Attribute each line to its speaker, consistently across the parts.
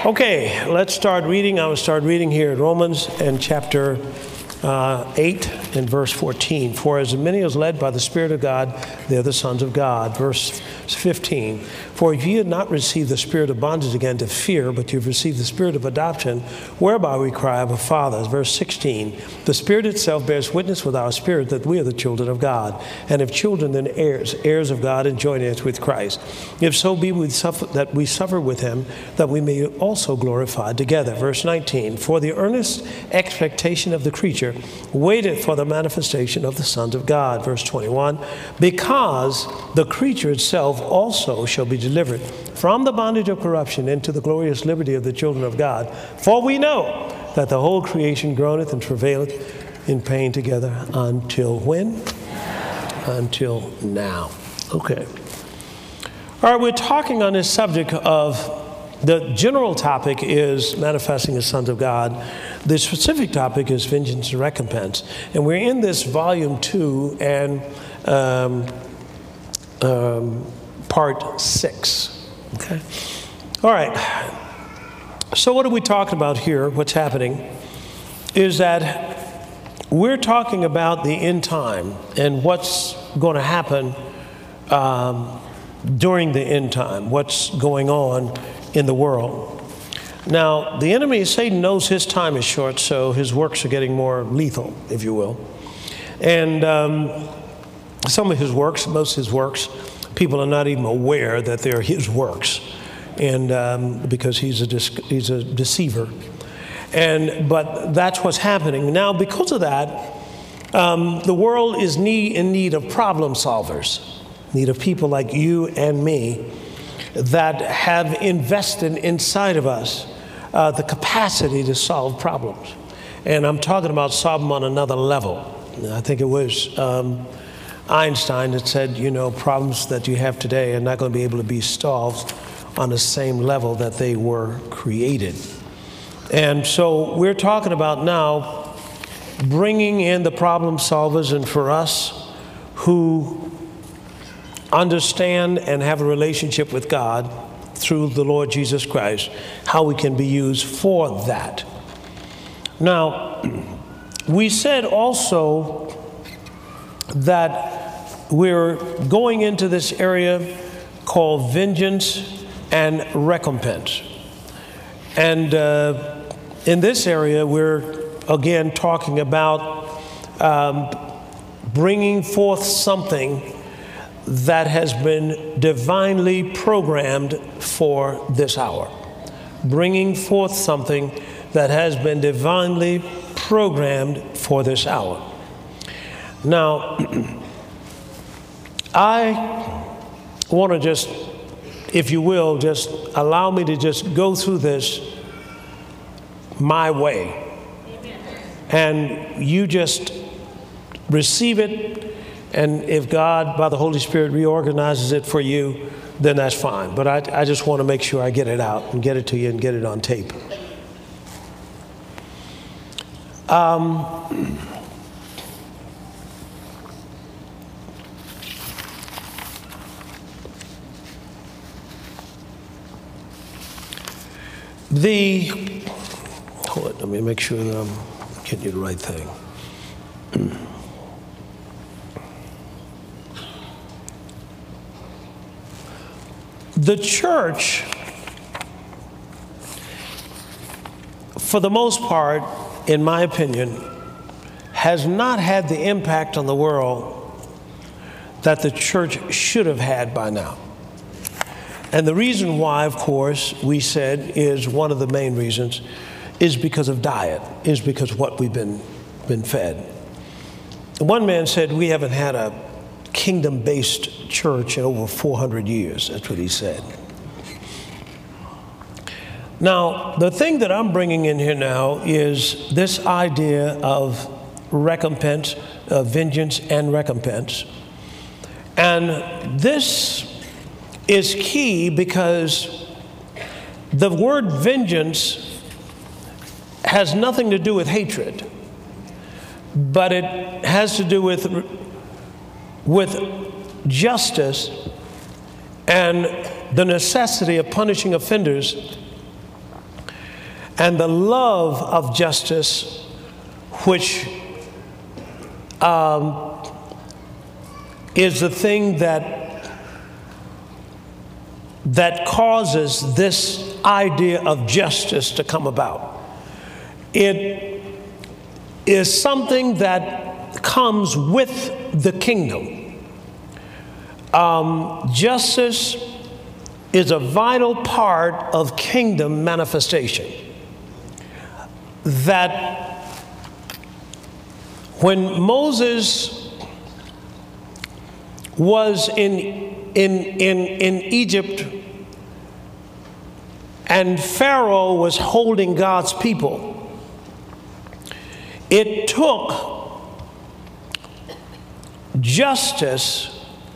Speaker 1: Okay, let's start reading. I will start reading here at Romans and chapter 8 and verse 14. For as many as led by the Spirit of God, they are the sons of God. Verse 15. For if ye had not received the spirit of bondage again to fear, but you've received the spirit of adoption, whereby we cry, Abba, Father. Verse 16. The Spirit itself bears witness with our spirit that we are the children of God. And if children, then heirs, heirs of God and joint heirs with Christ. If so be that we suffer with him, that we may also glorify together. Verse 19. For the earnest expectation of the creature waited for the manifestation of the sons of God. Verse 21. Because the creature itself also shall be delivered from the bondage of corruption into the glorious liberty of the children of God. For we know that the whole creation groaneth and travaileth in pain together until when? Until now. Okay. All right, we're talking on this subject of the general topic is manifesting as sons of God. The specific topic is vengeance and recompense. And we're in this volume 2 and part 6. Okay. All right. So what are we talking about here? What's happening is that we're talking about the end time and what's going to happen during the end time, what's going on in the world. Now, the enemy, Satan, knows his time is short, so his works are getting more lethal, if you will. And some of his works, most of his works, people are not even aware that they're his works, and because he's a deceiver. But that's what's happening now. Because of that, the world is in need of problem solvers, need of people like you and me that have invested inside of us the capacity to solve problems. And I'm talking about solve them on another level. I think it was Einstein that said, problems that you have today are not going to be able to be solved on the same level that they were created. And so we're talking about now bringing in the problem solvers, and for us who understand and have a relationship with God through the Lord Jesus Christ, how we can be used for that. Now, we said also that we're going into this area called vengeance and recompense. And in this area, we're again talking about bringing forth something that has been divinely programmed for this hour. Bringing forth something that has been divinely programmed for this hour. Now, I want to just, if you will, just allow me to just go through this my way. And you just receive it. And if God, by the Holy Spirit, reorganizes it for you, then that's fine. But I just want to make sure I get it out and get it to you and get it on tape. Hold on, let me make sure that I'm getting you the right thing. The church, for the most part, in my opinion, has not had the impact on the world that the church should have had by now. And the reason why, of course, we said is one of the main reasons is because of diet, is because of what we've been fed. One man said we haven't had a kingdom-based church in over 400 years. That's what he said. Now, the thing that I'm bringing in here now is this idea of recompense, vengeance and recompense. And this is key because the word vengeance has nothing to do with hatred, but it has to do with justice and the necessity of punishing offenders and the love of justice, which is the thing that causes this idea of justice to come about. It is something that comes with the kingdom. Justice is a vital part of kingdom manifestation. That when Moses was in Egypt and Pharaoh was holding God's people, it took justice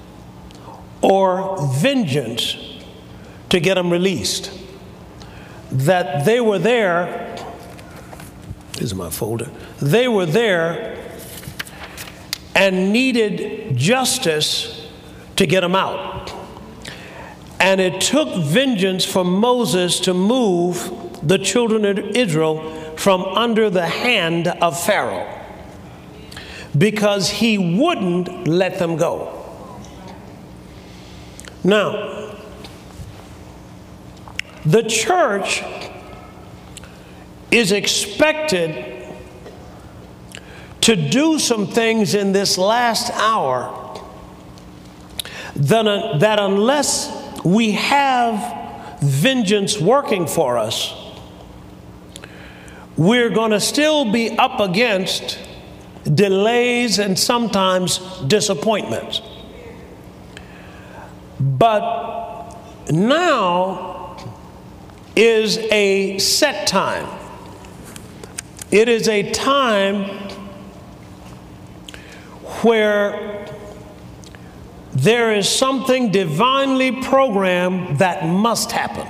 Speaker 1: or vengeance to get them released. That they were there. This is my folder. They were there and needed justice to get them out. And it took vengeance for Moses to move the children of Israel from under the hand of Pharaoh, because he wouldn't let them go. Now, the church is expected to do some things in this last hour that unless we have vengeance working for us, we're going to still be up against delays and sometimes disappointments. But now is a set time. It is a time where there is something divinely programmed that must happen.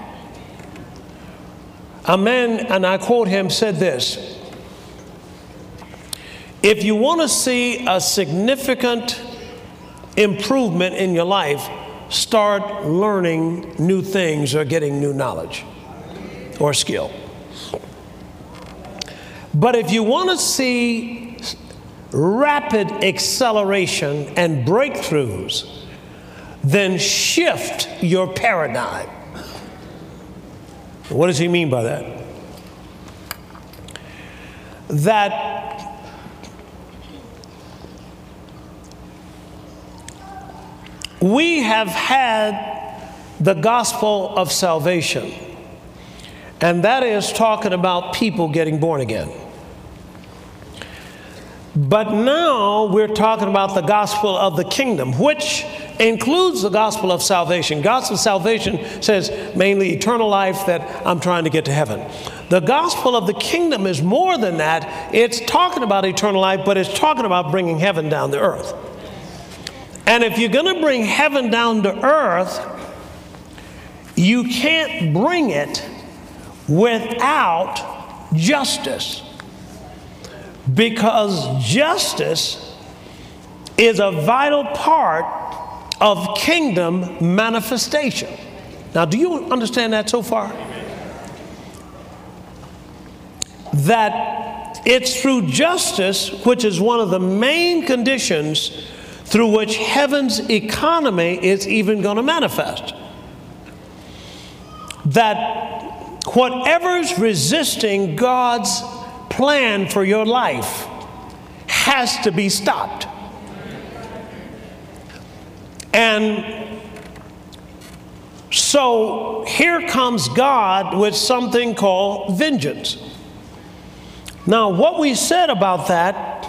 Speaker 1: A man, and I quote him, said this: if you want to see a significant improvement in your life, start learning new things or getting new knowledge or skill. But if you want to see rapid acceleration and breakthroughs, then shift your paradigm. What does he mean by that? That we have had the gospel of salvation, and that is talking about people getting born again. But now we're talking about the gospel of the kingdom, which includes the gospel of salvation. Gospel of salvation says mainly eternal life, that I'm trying to get to heaven. The gospel of the kingdom is more than that. It's talking about eternal life, but it's talking about bringing heaven down to earth. And if you're going to bring heaven down to earth, you can't bring it without justice. Because justice is a vital part of kingdom manifestation. Now, do you understand that so far? That it's through justice, which is one of the main conditions through which heaven's economy is even going to manifest. That whatever's resisting God's plan for your life has to be stopped. And so here comes God with something called vengeance. Now, what we said about that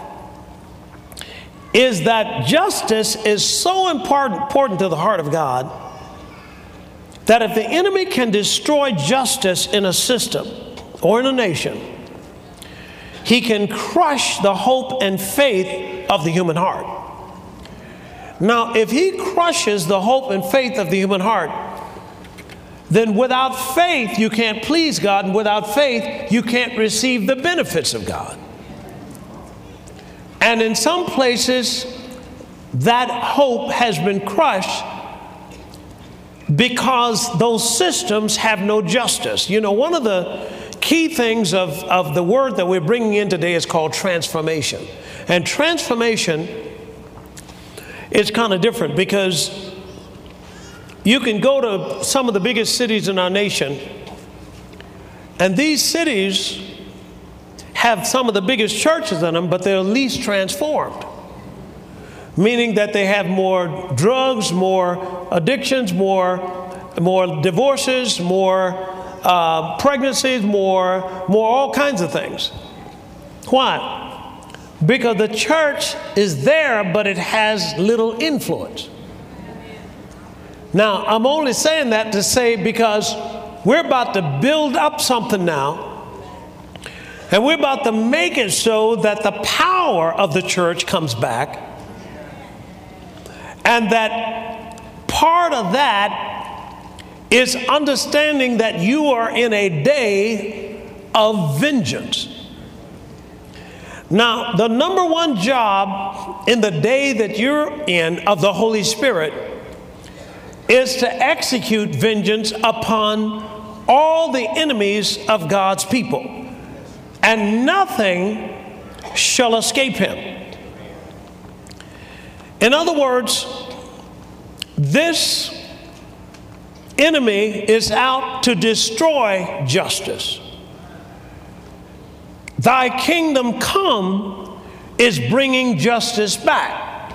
Speaker 1: is that justice is so important to the heart of God that if the enemy can destroy justice in a system or in a nation, he can crush the hope and faith of the human heart. Now, if he crushes the hope and faith of the human heart, then without faith you can't please God, and without faith you can't receive the benefits of God. And in some places that hope has been crushed because those systems have no justice. You know, one of the key things of the word that we're bringing in today is called transformation. And transformation is kind of different because you can go to some of the biggest cities in our nation, and these cities have some of the biggest churches in them, but they're least transformed. Meaning that they have more drugs, more addictions, more divorces, more pregnancies, more all kinds of things. Why? Because the church is there, but it has little influence. Now, I'm only saying that to say because we're about to build up something now, and we're about to make it so that the power of the church comes back, and that part of that is understanding that you are in a day of vengeance. Now, the number one job in the day that you're in of the Holy Spirit is to execute vengeance upon all the enemies of God's people, and nothing shall escape him. In other words, this enemy is out to destroy justice. Thy kingdom come is bringing justice back.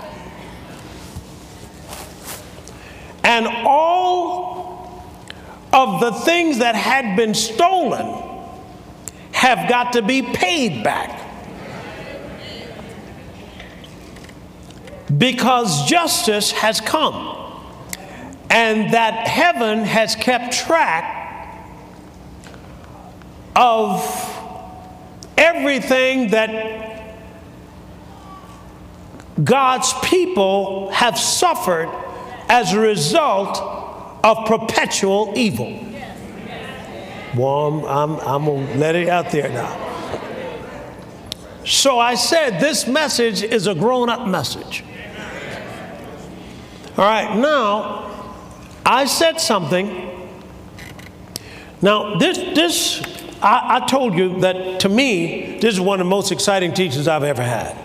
Speaker 1: And all of the things that had been stolen have got to be paid back. Because justice has come, and that heaven has kept track of everything that God's people have suffered as a result of perpetual evil. Well, I'm going to let it out there now. So I said this message is a grown-up message. All right, now, I said something. Now, I told you that to me, this is one of the most exciting teachers I've ever had.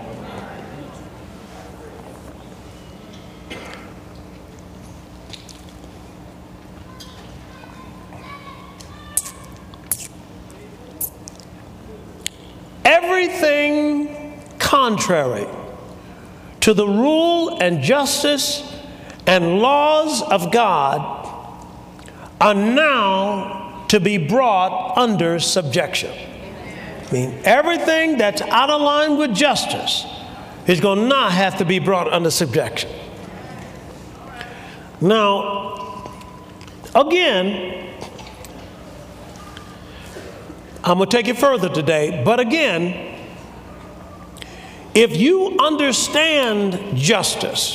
Speaker 1: Everything contrary to the rule and justice and laws of God are now to be brought under subjection. I mean, everything that's out of line with justice is going to now have to be brought under subjection. Now, again, I'm going to take it further today, but again, if you understand justice,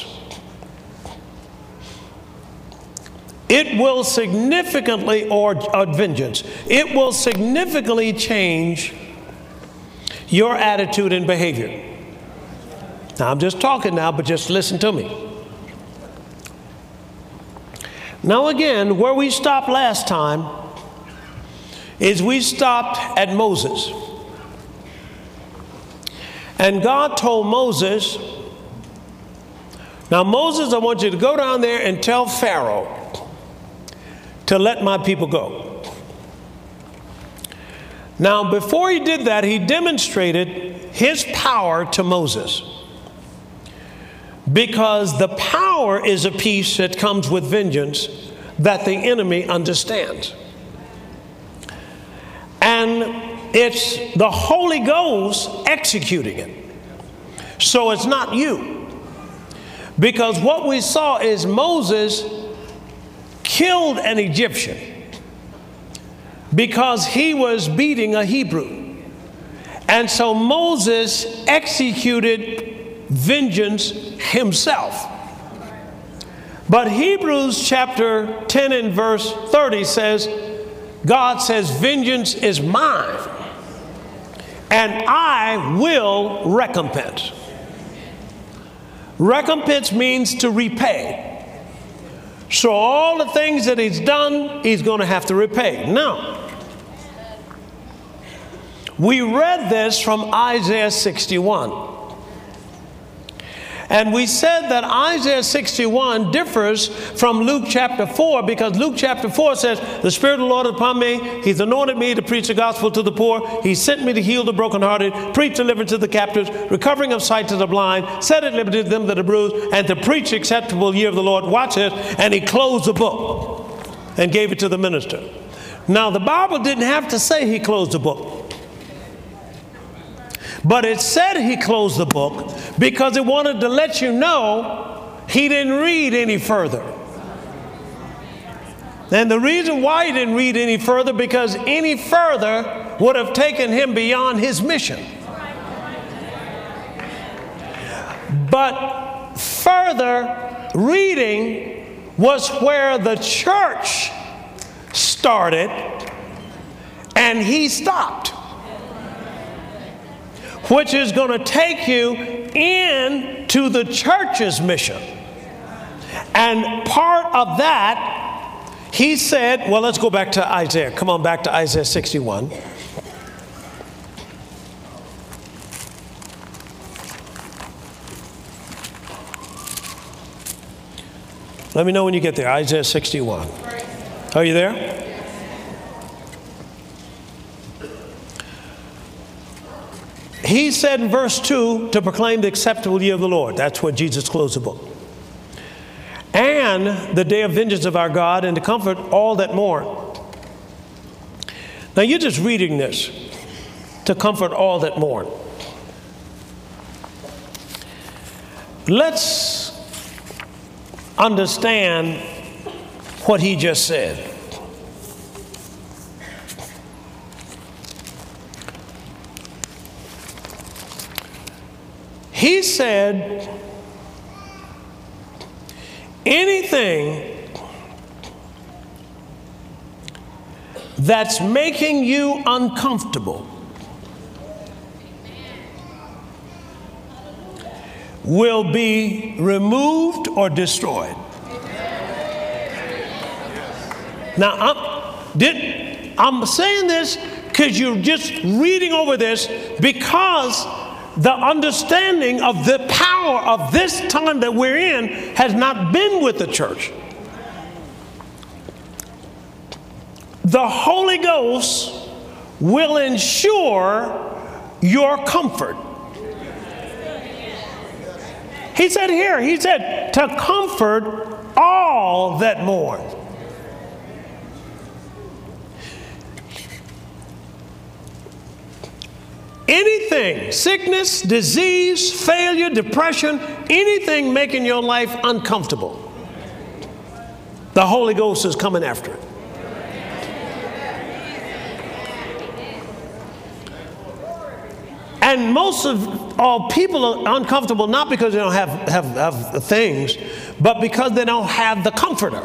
Speaker 1: it will significantly, or vengeance, it will significantly change your attitude and behavior. Now, I'm just talking now, but just listen to me. Now, again, where we stopped last time is we stopped at Moses. And God told Moses, now, Moses, I want you to go down there and tell Pharaoh to let my people go. Now, before he did that, he demonstrated his power to Moses. Because the power is a piece that comes with vengeance that the enemy understands. And it's the Holy Ghost executing it. So it's not you. Because what we saw is Moses killed an Egyptian because he was beating a Hebrew. And so Moses executed vengeance himself. But Hebrews chapter 10 and verse 30 says, God says, vengeance is mine, and I will recompense. Recompense means to repay. So all the things that he's done, he's going to have to repay. Now, We read this from Isaiah 61. And we said that Isaiah 61 differs from Luke chapter 4 because Luke chapter 4 says, the Spirit of the Lord is upon me. He's anointed me to preach the gospel to the poor. He sent me to heal the brokenhearted, preach deliverance to the captives, recovering of sight to the blind, set at liberty them that are bruised, and to preach the acceptable year of the Lord. Watch this. And he closed the book and gave it to the minister. Now, the Bible didn't have to say he closed the book. But it said he closed the book because it wanted to let you know he didn't read any further. And the reason why he didn't read any further, because any further would have taken him beyond his mission. But further reading was where the church started and he stopped, which is going to take you into the church's mission. And part of that, he said, well, let's go back to Isaiah. Come on back to Isaiah 61. Let me know when you get there. Isaiah 61. Are you there? He said in verse 2 to proclaim the acceptable year of the Lord. That's where Jesus closed the book. And the day of vengeance of our God, and to comfort all that mourn. Now you're just reading this, to comfort all that mourn. Let's understand what he just said. He said, anything that's making you uncomfortable will be removed or destroyed. Now, I'm saying this because you're just reading over this, because the understanding of the power of this time that we're in has not been with the church. The Holy Ghost will ensure your comfort. He said here, he said, to comfort all that mourn. Anything, sickness, disease, failure, depression, anything making your life uncomfortable, the Holy Ghost is coming after it. And most of all people are uncomfortable not because they don't have things, but because they don't have the Comforter.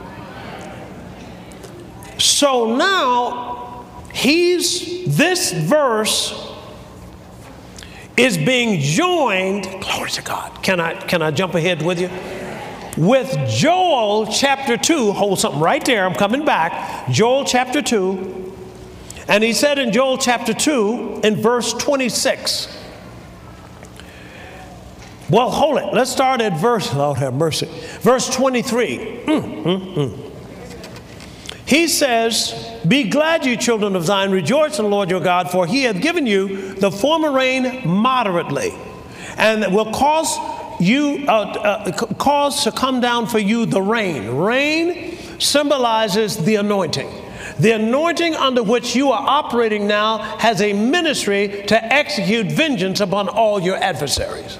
Speaker 1: So now this verse is being joined, glory to God. Can I jump ahead with you? With Joel chapter 2, hold something right there, I'm coming back. Joel chapter 2, and he said in Joel chapter 2 in verse 26. Well, hold it. Let's start at Lord have mercy. Verse 23. He says, be glad, you children of Zion, rejoice in the Lord your God, for he hath given you the former rain moderately, and will cause to come down for you the rain. Rain symbolizes the anointing. The anointing under which you are operating now has a ministry to execute vengeance upon all your adversaries.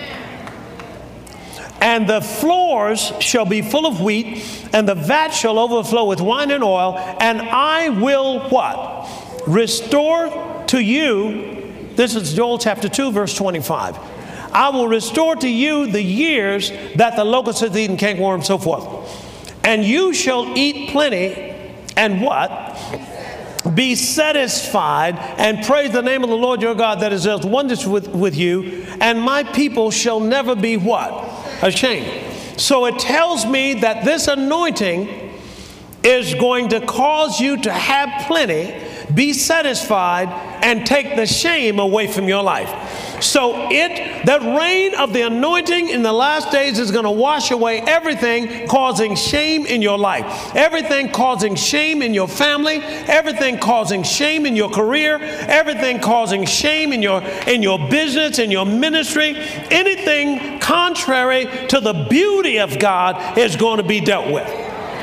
Speaker 1: And the floors shall be full of wheat, and the vat shall overflow with wine and oil, and I will what? Restore to you, this is Joel chapter 2, verse 25. I will restore to you the years that the locust hath eaten, cankerworm, and so forth. And you shall eat plenty, and what? Be satisfied, and praise the name of the Lord your God that has dealt wonders with you, and my people shall never be what? Ashamed. So it tells me that this anointing is going to cause you to have plenty, be satisfied, and take the shame away from your life. So that reign of the anointing in the last days is going to wash away everything causing shame in your life, everything causing shame in your family, everything causing shame in your career, everything causing shame in your business, in your ministry. Anything contrary to the beauty of God is going to be dealt with.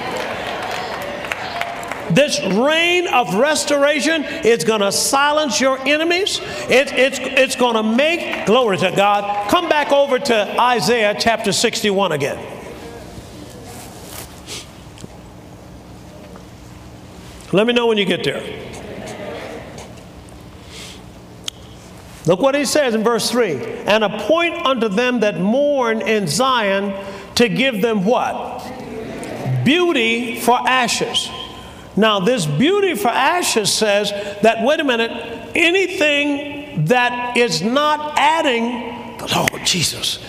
Speaker 1: This reign of restoration is going to silence your enemies. It's going to make, glory to God. Come back over to Isaiah chapter 61 again. Let me know when you get there. Look what he says in verse 3. And appoint unto them that mourn in Zion to give them what? Beauty for ashes. Now, this beauty for ashes says that, wait a minute, anything that is not adding, oh, Jesus,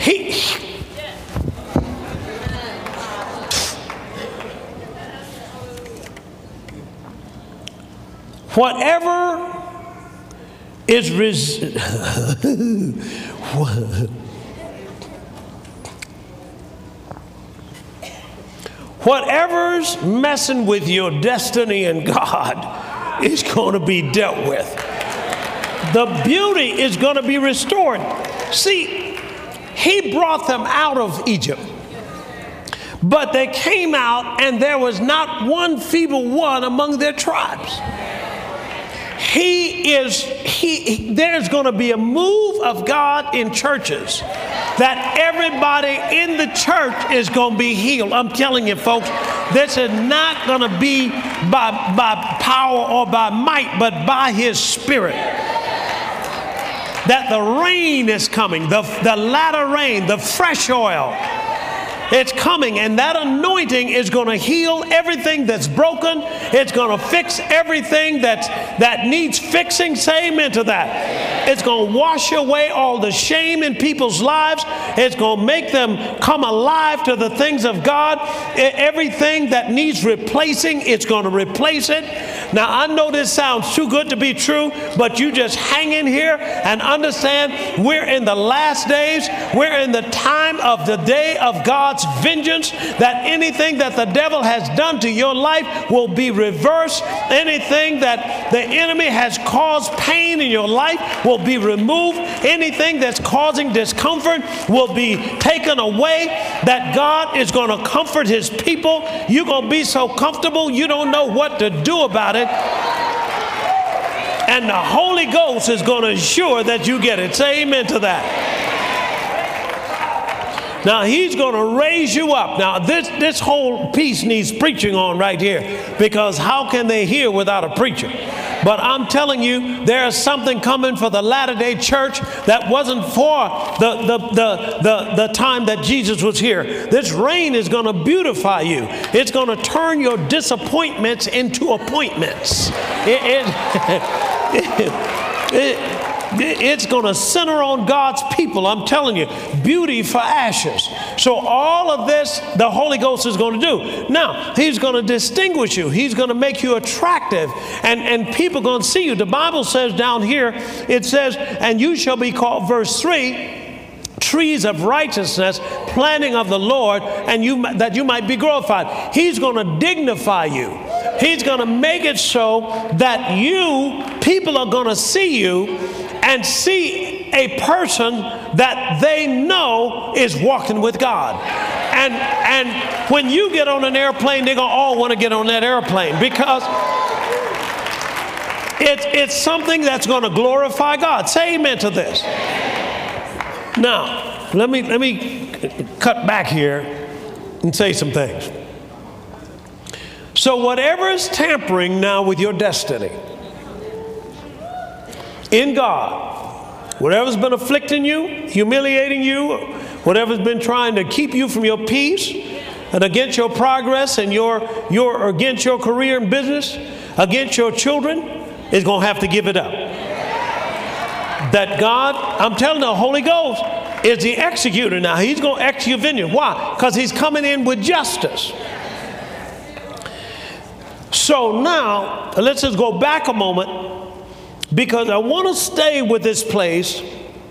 Speaker 1: whatever is whatever's messing with your destiny and God is going to be dealt with. The beauty is going to be restored. See, he brought them out of Egypt, but they came out and there was not one feeble one among their tribes. There's going to be a move of God in churches that everybody in the church is going to be healed. I'm telling you, folks, this is not going to be by power or by might, but by his Spirit. That the rain is coming, the latter rain, the fresh oil. It's coming, and that anointing is going to heal everything that's broken. It's going to fix everything that needs fixing. Say amen to that. It's going to wash away all the shame in people's lives. It's going to make them come alive to the things of God. Everything that needs replacing, it's going to replace it. Now, I know this sounds too good to be true, but you just hang in here and understand we're in the last days. We're in the time of the day of God's vengeance, that anything that the devil has done to your life will be reversed. Anything that the enemy has caused pain in your life will be removed. Anything that's causing discomfort will be taken away. That God is going to comfort his people. You're going to be so comfortable you don't know what to do about it. And the Holy Ghost is going to ensure that you get it. Say amen to that. Now, he's going to raise you up. Now, this whole piece needs preaching on right here, because how can they hear without a preacher? But I'm telling you, there is something coming for the latter-day church that wasn't for the time that Jesus was here. This reign is going to beautify you. It's going to turn your disappointments into appointments. It's going to center on God's people. I'm telling you, beauty for ashes. So all of this, the Holy Ghost is going to do. Now, he's going to distinguish you. He's going to make you attractive. And people are going to see you. The Bible says down here, it says, and you shall be called, verse 3, trees of righteousness, planting of the Lord, and that you might be glorified. He's going to dignify you. He's going to make it so that people are going to see you and see a person that they know is walking with God. And when you get on an airplane, they're going to all want to get on that airplane, because it's something that's going to glorify God. Say amen to this. Now, let me cut back here and say some things. So whatever is tampering now with your destiny in God, whatever's been afflicting you, humiliating you, whatever's been trying to keep you from your peace and against your progress and against your career and business, against your children, is going to have to give it up. That God, I'm telling you, the Holy Ghost is the executor now. He's going to execute vengeance. Why? Because he's coming in with justice. So now, let's just go back a moment, because I want to stay with this place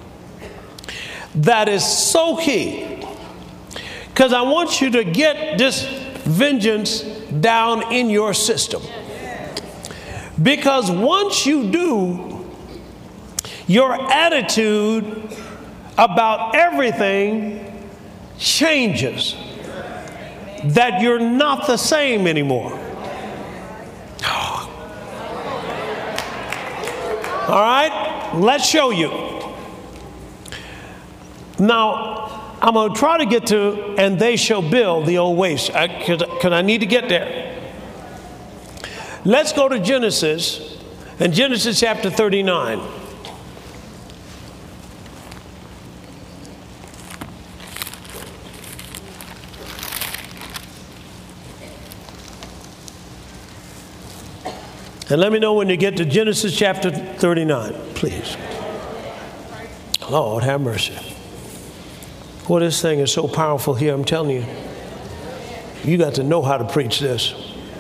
Speaker 1: that is so key. Because I want you to get this vengeance down in your system. Because once you do, your attitude about everything changes. That you're not the same anymore. All right, let's show you. Now, I'm going to try to get to, and they shall build the old waste, because I need to get there. Let's go to Genesis, and Genesis chapter 39. And let me know when you get to Genesis chapter 39, please. Lord, have mercy. Well, this thing is so powerful here, I'm telling you. You got to know how to preach this.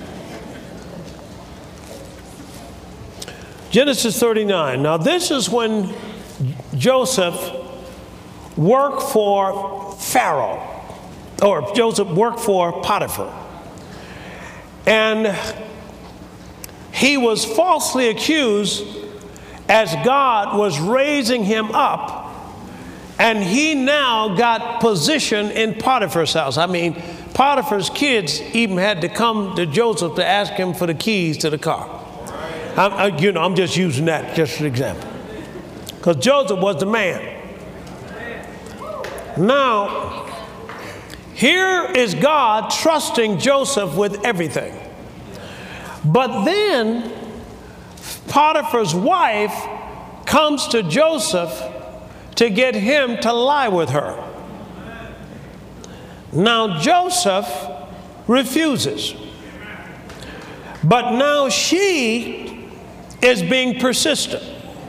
Speaker 1: Genesis 39. Now, this is when Joseph worked for Pharaoh, or Joseph worked for Potiphar. And he was falsely accused as God was raising him up, and he now got position in Potiphar's house. I mean, Potiphar's kids even had to come to Joseph to ask him for the keys to the car. I'm just using that just as an example, because Joseph was the man. Now, here is God trusting Joseph with everything. But then Potiphar's wife comes to Joseph to get him to lie with her. Now Joseph refuses. But now she is being persistent.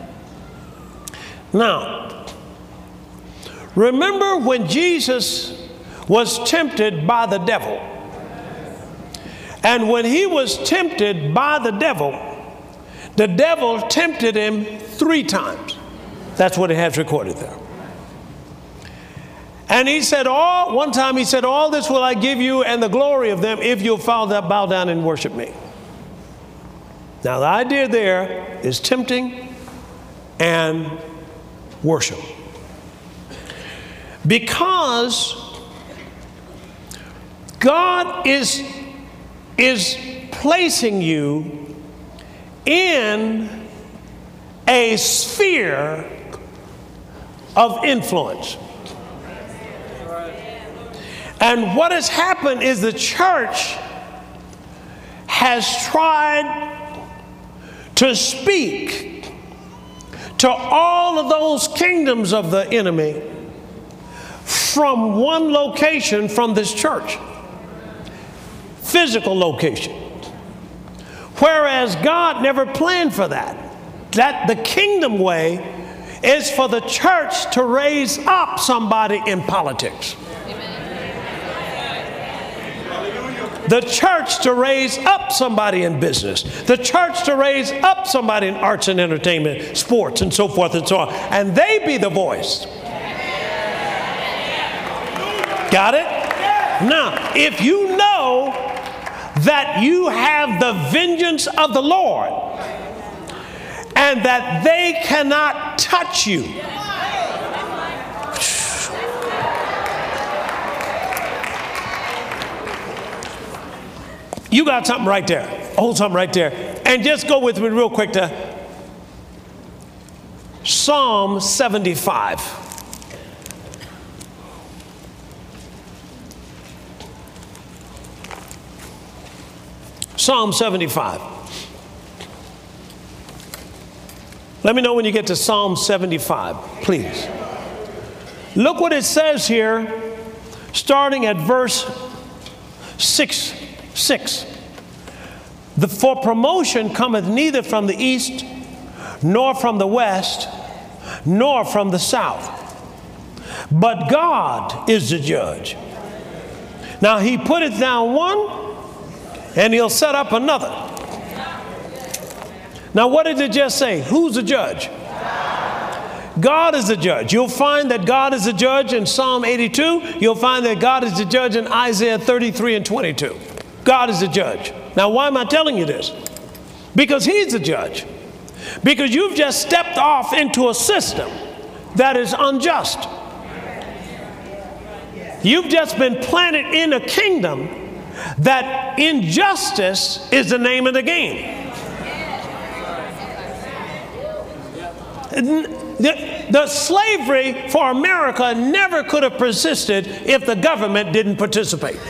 Speaker 1: Now, remember when Jesus was tempted by the devil? And when he was tempted by the devil tempted him 3 times. That's what it has recorded there. And he said, one time he said, all this will I give you and the glory of them if you'll bow down and worship me. Now the idea there is tempting and worship. Because God is placing you in a sphere of influence. And what has happened is the church has tried to speak to all of those kingdoms of the enemy from one location from this church. Physical location. Whereas God never planned for that. That the kingdom way is for the church to raise up somebody in politics. The church to raise up somebody in business. The church to raise up somebody in arts and entertainment, sports, and so forth and so on. And they be the voice. Got it? Now, if you know that you have the vengeance of the Lord and that they cannot touch you, you got something right there. Hold something right there. And just go with me real quick to Psalm 75. Psalm 75. Let me know when you get to Psalm 75, please. Look what it says here, starting at verse 6. For promotion cometh neither from the east, nor from the west, nor from the south. But God is the judge. Now he putteth down one, and he'll set up another. Now, what did it just say? Who's the judge? God is the judge. You'll find that God is the judge in Psalm 82. You'll find that God is the judge in Isaiah 33 and 22. God is the judge. Now, why am I telling you this? Because he's the judge. Because you've just stepped off into a system that is unjust. You've just been planted in a kingdom that injustice is the name of the game. The slavery for America never could have persisted if the government didn't participate.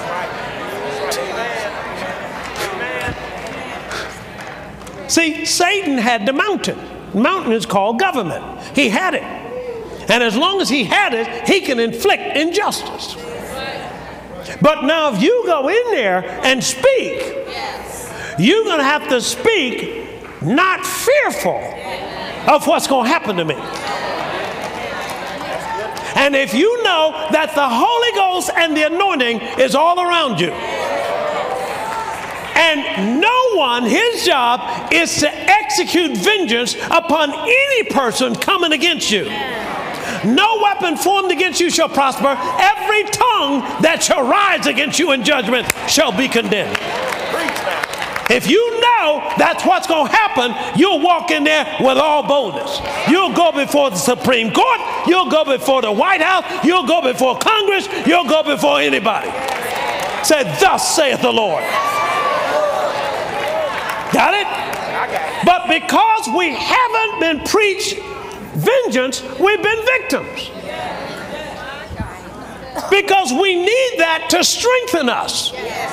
Speaker 1: See, Satan had the mountain. The mountain is called government. He had it. And as long as he had it, he can inflict injustice. But now if you go in there and speak, you're going to have to speak not fearful of what's going to happen to me. And if you know that the Holy Ghost and the anointing is all around you, and no one, his job is to execute vengeance upon any person coming against you. No weapon formed against you shall prosper. Every tongue that shall rise against you in judgment shall be condemned. If you know that's what's going to happen, you'll walk in there with all boldness. You'll go before the Supreme Court. You'll go before the White House. You'll go before Congress. You'll go before anybody. Say, thus saith the Lord. Got it? But because we haven't been preached vengeance, we've been victims. Because we need that to strengthen us.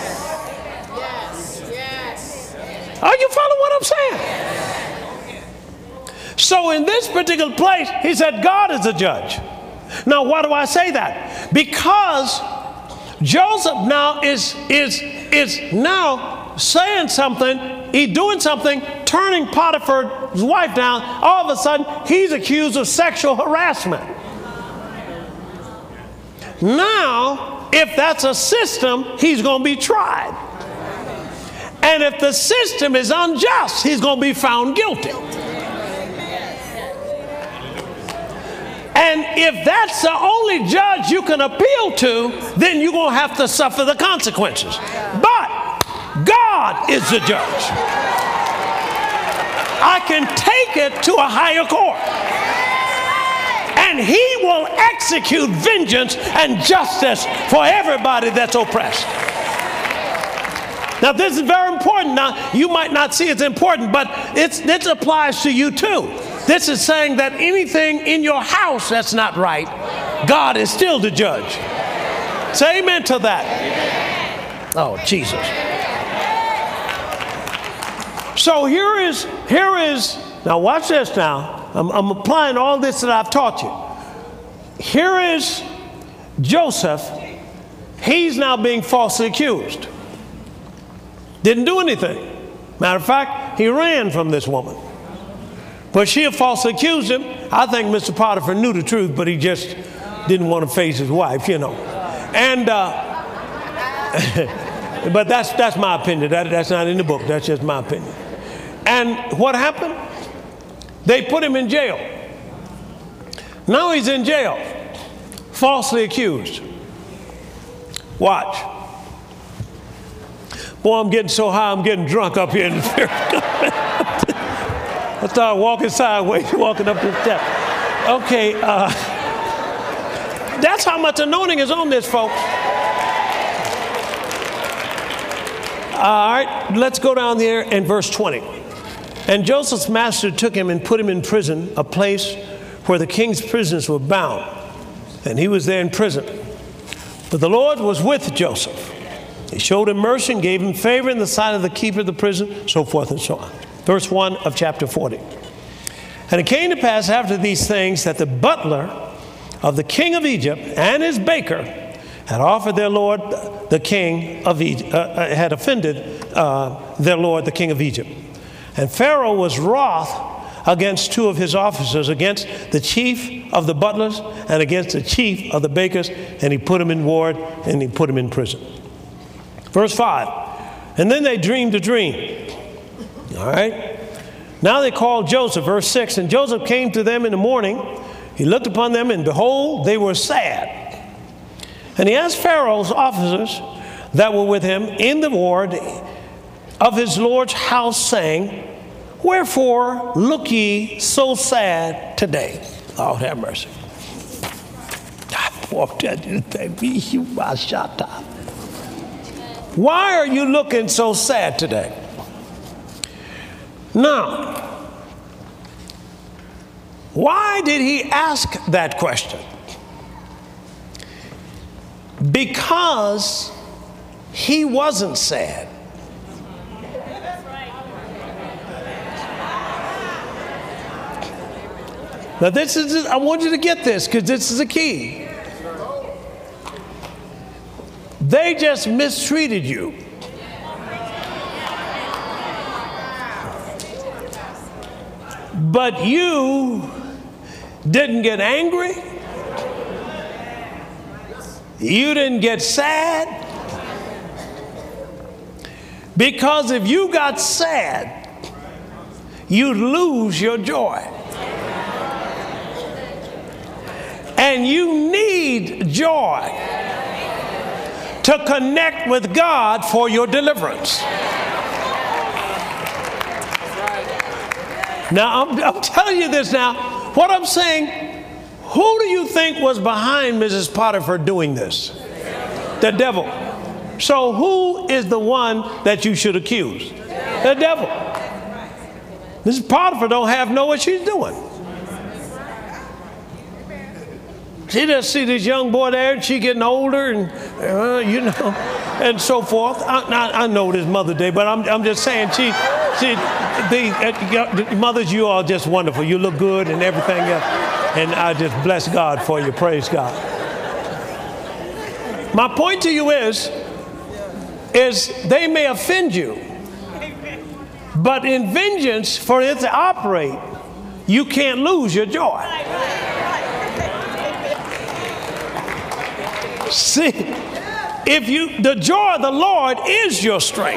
Speaker 1: Are you following what I'm saying? So in this particular place, he said, God is the judge. Now, why do I say that? Because Joseph now is now saying something. He's doing something, turning Potiphar's wife down. All of a sudden, he's accused of sexual harassment. Now, if that's a system, he's going to be tried. And if the system is unjust, he's going to be found guilty. And if that's the only judge you can appeal to, then you're going to have to suffer the consequences. But God is the judge. I can take it to a higher court. And he will execute vengeance and justice for everybody that's oppressed. Now, this is very important. Now, you might not see it's important, but this applies to you too. This is saying that anything in your house that's not right, God is still the judge. Say amen to that. Oh, Jesus. So here is, now watch this now. I'm applying all this that I've taught you. Here is Joseph. He's now being falsely accused. Didn't do anything. Matter of fact, he ran from this woman. But she had falsely accused him. I think Mr. Potiphar knew the truth, but he just didn't want to face his wife, you know. And, but that's my opinion. That's not in the book. That's just my opinion. And what happened? They put him in jail. Now he's in jail, falsely accused. Watch. Boy, I'm getting so high, I'm getting drunk up here in the spirit. I start walking sideways, walking up the step. Okay, that's how much anointing is on this, folks. All right, let's go down there in verse 20. And Joseph's master took him and put him in prison, a place where the king's prisoners were bound. And he was there in prison. But the Lord was with Joseph. He showed him mercy and gave him favor in the sight of the keeper of the prison, so forth and so on. Verse 1 of chapter 40. And it came to pass after these things that the butler of the king of Egypt and his baker had offered their lord the king of Egypt, had offended their lord the king of Egypt. And Pharaoh was wroth against two of his officers, against the chief of the butlers and against the chief of the bakers, and he put him in ward and he put him in prison. Verse 5, And then they dreamed a dream. All right. Now they called Joseph, verse 6. And Joseph came to them in the morning. He looked upon them, and behold, they were sad. And he asked Pharaoh's officers that were with him in the ward of his Lord's house, saying, wherefore look ye so sad today? Lord have mercy. Why are you looking so sad today? Now, why did he ask that question? Because he wasn't sad. Now I want you to get this, because this is the key. They just mistreated you. But you didn't get angry. You didn't get sad. Because if you got sad, you'd lose your joy. And you need joy to connect with God for your deliverance. Now, I'm telling you this now. What I'm saying, who do you think was behind Mrs. Potiphar doing this? The devil. So who is the one that you should accuse? The devil. Mrs. Potiphar don't have know what she's doing. She just see this young boy there, and she getting older, and and so forth. I know it is Mother's Day, but I'm just saying, the mothers, you are just wonderful. You look good and everything else, and I just bless God for you. Praise God. My point to you is they may offend you, but in vengeance, for it to operate, you can't lose your joy. See, the joy of the Lord is your strength.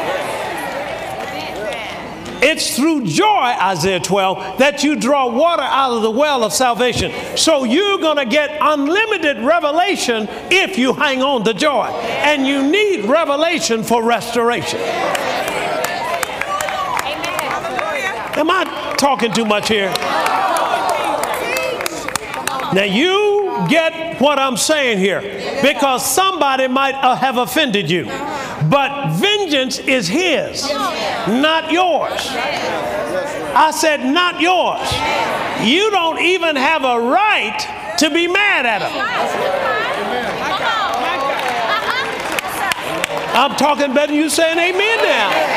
Speaker 1: It's through joy, Isaiah 12, that you draw water out of the well of salvation. So you're going to get unlimited revelation if you hang on to joy. And you need revelation for restoration. Am I talking too much here? Now you get what I'm saying here, because somebody might have offended you, but vengeance is his, not yours. I said not yours. You don't even have a right to be mad at him. I'm talking better than you saying amen now.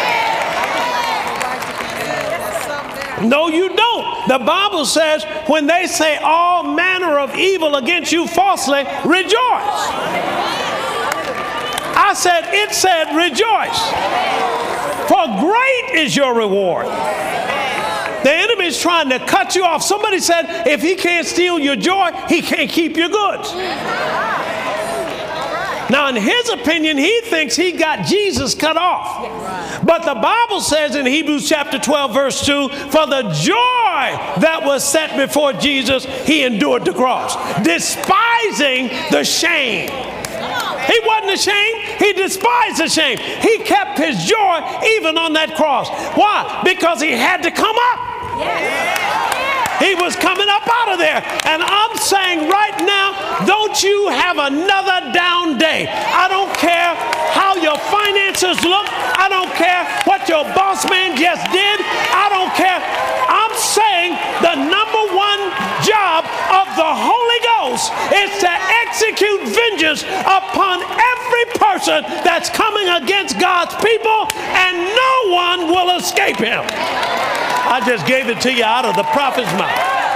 Speaker 1: No, you don't. The Bible says when they say all manner of evil against you falsely, rejoice. I said, it said rejoice. For great is your reward. The enemy is trying to cut you off. Somebody said if he can't steal your joy, he can't keep your goods. Now, in his opinion, he thinks he got Jesus cut off. But the Bible says in Hebrews chapter 12, verse 2, for the joy that was set before Jesus, he endured the cross, despising the shame. He wasn't ashamed. He despised the shame. He kept his joy even on that cross. Why? Because he had to come up. He was coming up out of there. And I'm saying right now, don't you have another down day. I don't care how your finances look. I don't care what your boss man just did. I don't care. I'm saying the number one job of the Holy Ghost is to execute vengeance upon every person that's coming against God's people, and no one will escape him. I just gave it to you out of the prophet's mouth.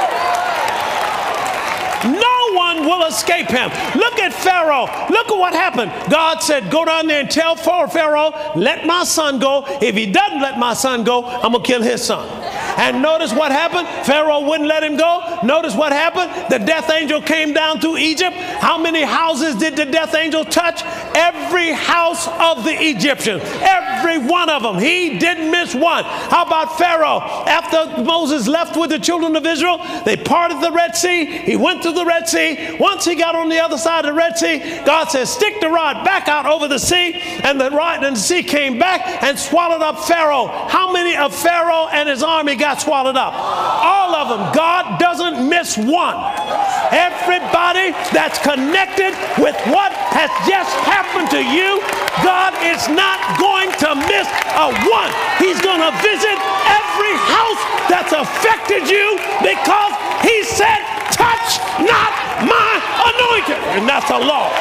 Speaker 1: No one will escape him. Look at Pharaoh. Look at what happened. God said, go down there and tell Pharaoh, let my son go. If he doesn't let my son go, I'm going to kill his son. And notice what happened. Pharaoh wouldn't let him go. Notice what happened. The death angel came down through Egypt. How many houses did the death angel touch? Every house of the Egyptians. Every one of them. He didn't miss one. How about Pharaoh? After Moses left with the children of Israel, they parted the Red Sea. He went through the Red Sea. Once he got on the other side of the Red Sea, God says, stick the rod back out over the sea. And the rod and the sea came back and swallowed up Pharaoh. How many of Pharaoh and his army got swallowed up? All of them. God doesn't miss one. Everybody that's connected with what has just happened to you, God is not going to miss a one. He's going to visit every house that's affected you because he said, touch not my anointed. And that's the law.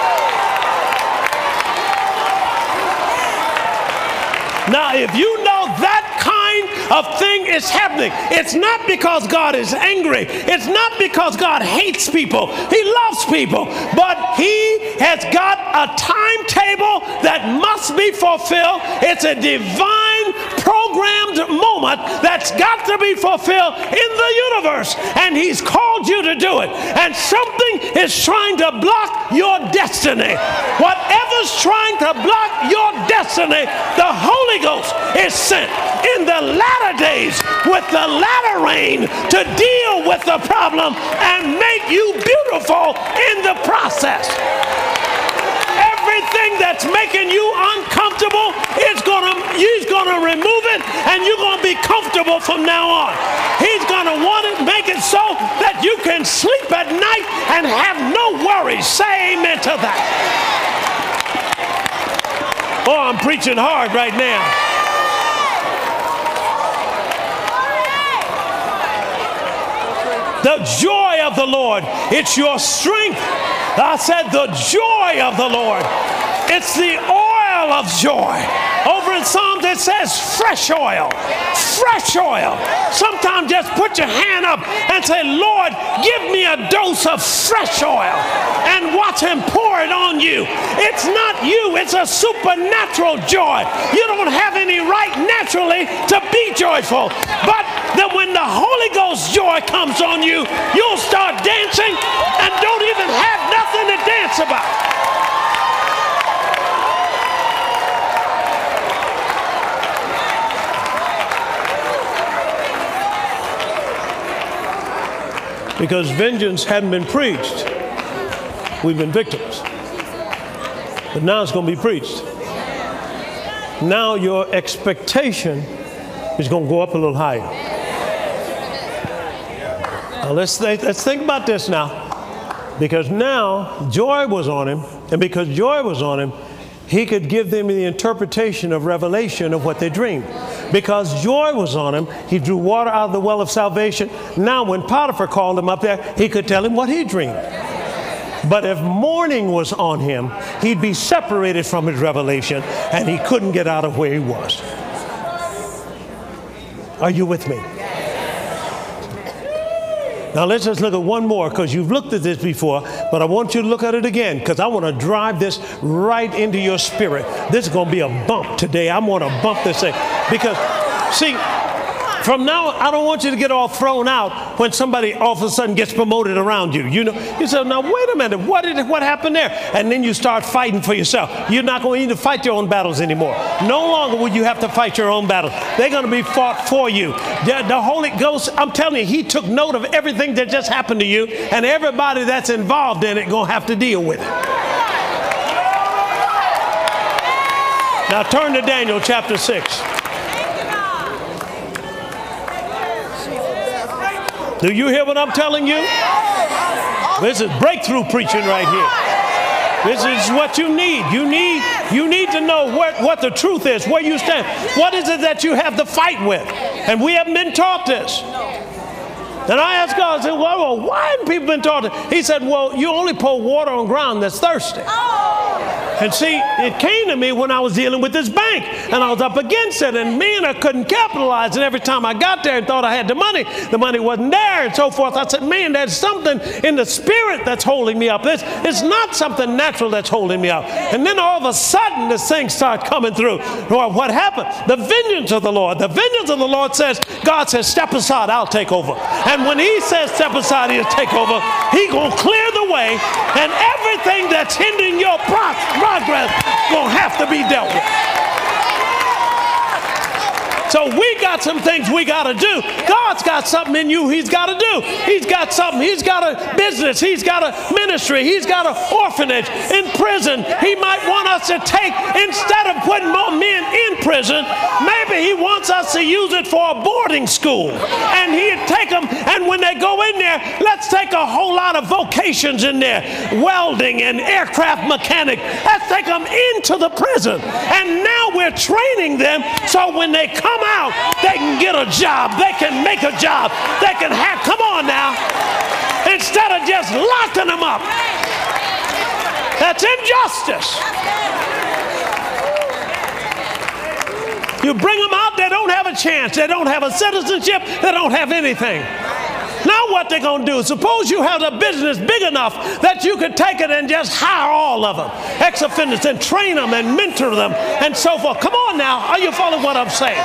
Speaker 1: Now, if you know that kind of thing is happening, it's not because God is angry. It's not because God hates people. He loves people. But he has got a timetable that must be fulfilled. It's a divine programmed moment that's got to be fulfilled in the universe. And he's called you to do it. And something is trying to block your destiny. Whatever's trying to block your destiny, the Holy Ghost is sent in the latter days with the latter rain to deal with the problem and make you beautiful in the process. Everything that's making you uncomfortable, he's going to remove it, and you're going to be comfortable from now on. He's going to want it, make it so that you can sleep at night and have no worries. Say amen to that. Oh, I'm preaching hard right now. The joy of the Lord, it's your strength. I said the joy of the Lord. It's the oil of joy. Over in Psalms it says fresh oil. Fresh oil. Sometimes just put your hand up and say, Lord, give me a dose of fresh oil, and watch him pour it on you. It's not you. It's a supernatural joy. You don't have any right naturally to be joyful. But that when the Holy Ghost joy comes on you, you'll start dancing and don't even have nothing to dance about. Because vengeance hadn't been preached. We've been victims. But now it's going to be preached. Now your expectation is going to go up a little higher. Now let's think about this now. Because now joy was on him. And because joy was on him, he could give them the interpretation of revelation of what they dreamed. Because joy was on him, he drew water out of the well of salvation. Now when Potiphar called him up there, he could tell him what he dreamed. But if mourning was on him, he'd be separated from his revelation and he couldn't get out of where he was. Are you with me? Now let's just look at one more, because you've looked at this before, but I want you to look at it again, because I want to drive this right into your spirit. This is going to be a bump today. I want to bump this thing. Because, see, from now, I don't want you to get all thrown out when somebody all of a sudden gets promoted around you. You know, you say, now, wait a minute, what happened there? And then you start fighting for yourself. You're not going to need to fight your own battles anymore. No longer will you have to fight your own battles. They're going to be fought for you. The Holy Ghost, I'm telling you, he took note of everything that just happened to you, and everybody that's involved in it going to have to deal with it. Now turn to Daniel chapter 6. Do you hear what I'm telling you? This is breakthrough preaching right here. This is what you need. You need to know what the truth is, where you stand. What is it that you have to fight with? And we haven't been taught this. And I asked God, I said, well, why haven't people been taught this? He said, well, you only pour water on ground that's thirsty. And see, it came to me when I was dealing with this bank, and I was up against it, and man, I couldn't capitalize. And every time I got there and thought I had the money wasn't there, and so forth. I said, man, there's something in the spirit that's holding me up. It's not something natural that's holding me up. And then all of a sudden, this thing started coming through. Well, what happened? The vengeance of the Lord. The vengeance of the Lord says, God says, step aside, I'll take over. And when he says step aside, he'll take over. He gonna clear the way, and everything that's hindering your progress gonna have to be dealt with. So we got some things we got to do. God's got something in you he's got to do. He's got something. He's got a business. He's got a ministry. He's got an orphanage in prison. He might want us to take, instead of putting more men in prison, maybe he wants us to use it for a boarding school. And he'd take them, and when they go in there, let's take a whole lot of vocations in there. Welding and aircraft mechanic. Let's take them into the prison. And now we're training them so when they come out, they can get a job, they can make a job, they can have, come on now, instead of just locking them up. That's injustice. You bring them out, they don't have a chance, they don't have a citizenship, they don't have anything. Now what they're going to do, suppose you have a business big enough that you could take it and just hire all of them, ex-offenders, and train them and mentor them and so forth. Come on now, are you following what I'm saying?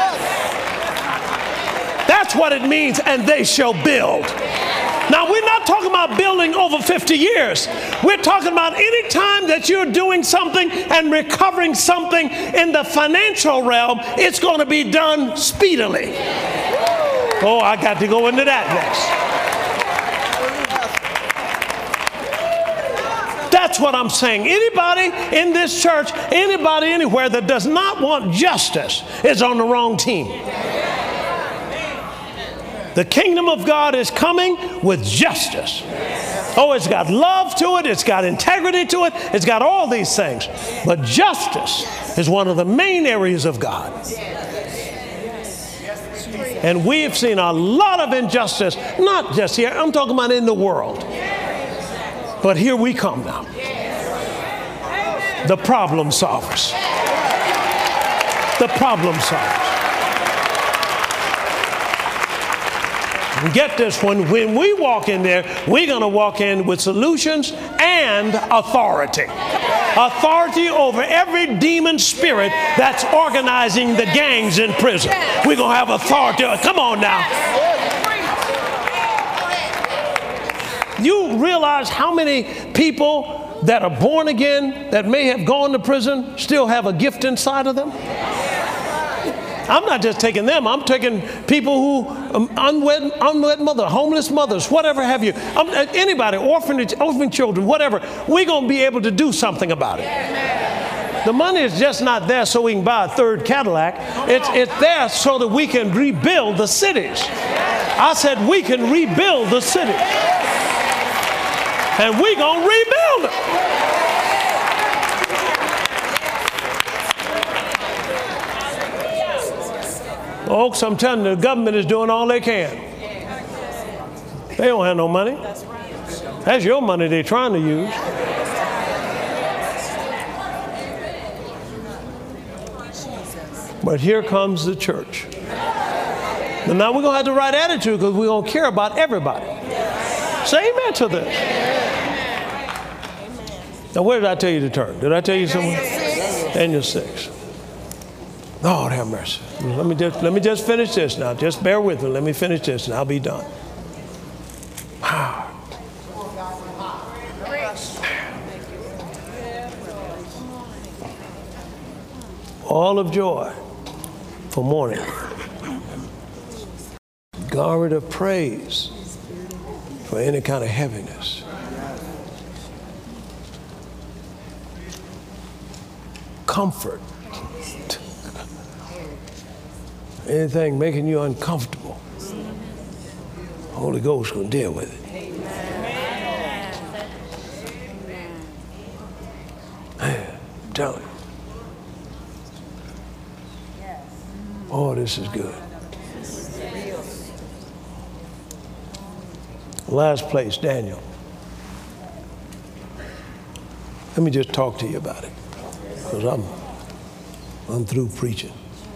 Speaker 1: That's what it means, and they shall build. Now, we're not talking about building over 50 years. We're talking about any time that you're doing something and recovering something in the financial realm, it's going to be done speedily. Oh, I got to go into that next. That's what I'm saying. Anybody in this church, anybody anywhere that does not want justice is on the wrong team. The kingdom of God is coming with justice. Oh, it's got love to it. It's got integrity to it. It's got all these things. But justice is one of the main areas of God. And we've seen a lot of injustice, not just here. I'm talking about in the world. But here we come now. The problem solvers. The problem solvers. And get this, when we walk in there, we're going to walk in with solutions and authority. Authority over every demon spirit that's organizing the gangs in prison. We're going to have authority. Come on now. You realize how many people that are born again that may have gone to prison still have a gift inside of them? I'm not just taking them. I'm taking people who, unwed mother, homeless mothers, whatever have you. Anybody, orphan children, whatever. We're going to be able to do something about it. The money is just not there so we can buy a third Cadillac. It's there so that we can rebuild the cities. I said we can rebuild the cities. And we're going to rebuild it. Folks, I'm telling you, the government is doing all they can. They don't have no money. That's your money they're trying to use. But here comes the church. And now we're going to have the right attitude because we're going to care about everybody. Say amen to this. Now, where did I tell you to turn? Did I tell you somewhere? Daniel 6. Lord have mercy. Let me just finish this now. Just bear with me. Let me finish this and I'll be done. All of joy for mourning. Garment of praise for any kind of heaviness. Comfort. Anything making you uncomfortable, Holy Ghost will deal with it. Man, I'm telling you. Oh, this is good. Last place, Daniel. Let me just talk to you about it. because I'm through preaching.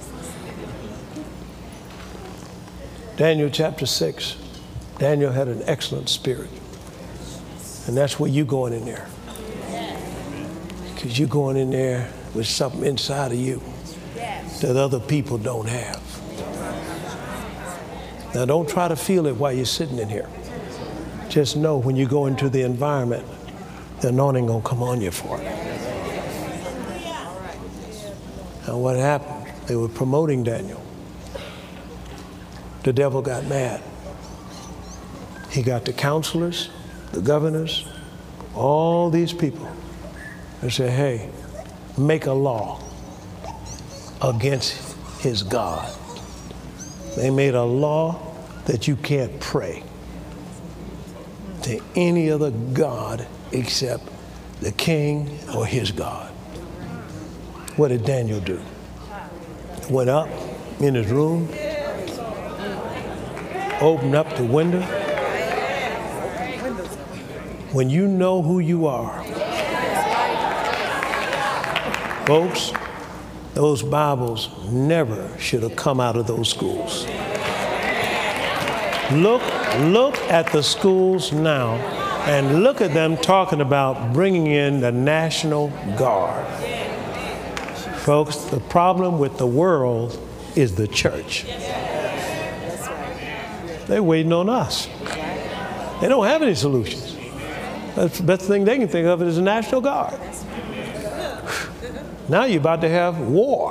Speaker 1: Daniel chapter 6. Daniel had an excellent spirit. And that's where you're going in there. Because you're going in there with something inside of you that other people don't have. Now, don't try to feel it while you're sitting in here. Just know when you go into the environment, the anointing gonna come on you for it. Now, what happened? They were promoting Daniel. The devil got mad. He got the counselors, the governors, all these people. They said, hey, make a law against his God. They made a law that you can't pray to any other God except the king or his God. What did Daniel do? Went up in his room, opened up the window. When you know who you are, folks, those Bibles never should have come out of those schools. Look at the schools now and look at them talking about bringing in the National Guard. Folks, the problem with the world is the church. They're waiting on us. They don't have any solutions. That's the best thing they can think of is the National Guard. Now you're about to have war.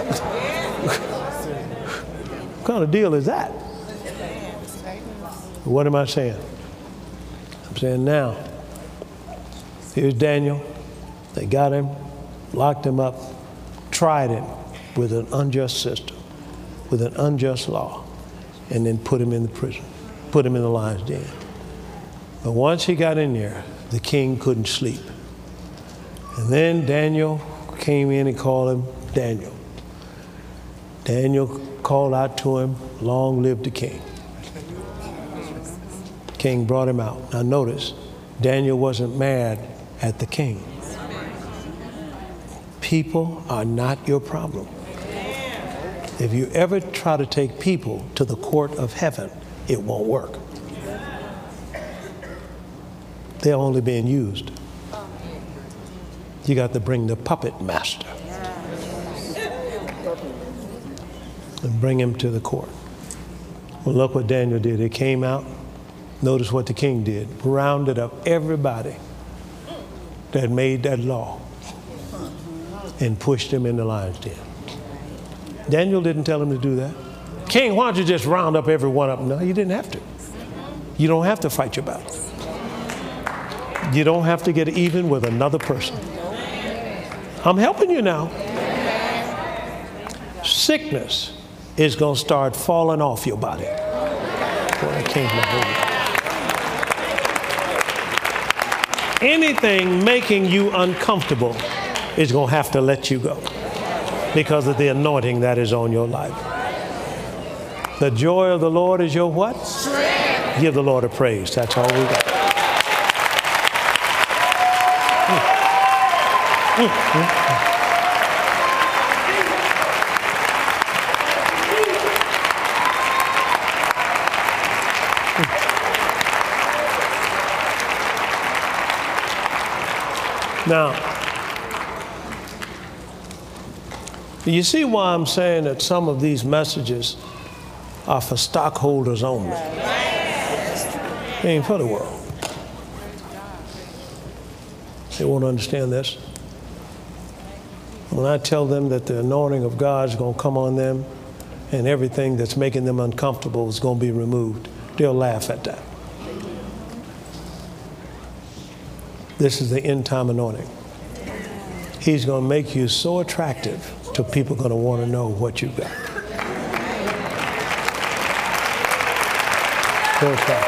Speaker 1: What kind of deal is that? What am I saying? I'm saying now, here's Daniel. They got him, locked him up, tried him with an unjust system, with an unjust law, and then put him in the prison, put him in the lion's den. But once he got in there, the king couldn't sleep. And then Daniel came in and called him Daniel. Daniel called out to him, long live the king. King brought him out. Now notice, Daniel wasn't mad at the king. People are not your problem. If you ever try to take people to the court of heaven, it won't work. They're only being used. You got to bring the puppet master and bring him to the court. Well, look what Daniel did. He came out. Notice what the king did. Rounded up everybody that made that law and pushed him in the lion's den. Daniel didn't tell him to do that. King, why don't you just round up everyone up? No, you didn't have to. You don't have to fight your battle. You don't have to get even with another person. I'm helping you now. Sickness is going to start falling off your body. Boy, I can't believe it. Anything making you uncomfortable is going to have to let you go because of the anointing that is on your life. The joy of the Lord is your what? Strength. Give the Lord a praise. That's all we got. Now, you see why I'm saying that some of these messages are for stockholders only. They ain't for the world. They won't understand this. When I tell them that the anointing of God is going to come on them and everything that's making them uncomfortable is going to be removed, they'll laugh at that. This is the end time anointing. He's going to make you so attractive till people are going to want to know what you've got. So attractive.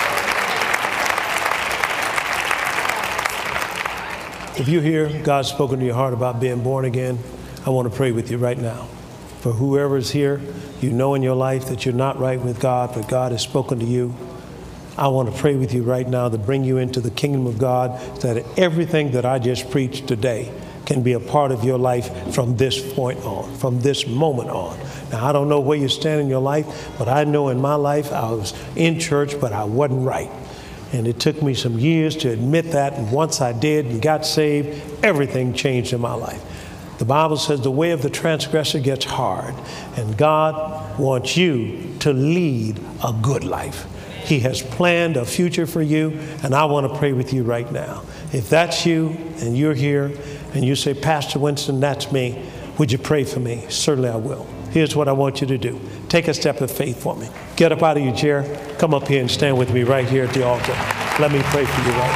Speaker 1: If you hear God's spoken to your heart about being born again, I want to pray with you right now. For whoever is here, you know in your life that you're not right with God, but God has spoken to you. I want to pray with you right now to bring you into the kingdom of God, so that everything that I just preached today can be a part of your life from this point on, from this moment on. Now, I don't know where you stand in your life, but I know in my life I was in church, but I wasn't right. And it took me some years to admit that. And once I did and got saved, everything changed in my life. The Bible says the way of the transgressor gets hard. And God wants you to lead a good life. He has planned a future for you. And I want to pray with you right now. If that's you and you're here and you say, Pastor Winston, that's me, would you pray for me? Certainly I will. Here's what I want you to do. Take a step of faith for me. Get up out of your chair. Come up here and stand with me right here at the altar. Let me pray for you right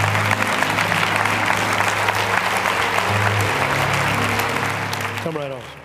Speaker 1: now. Come right on.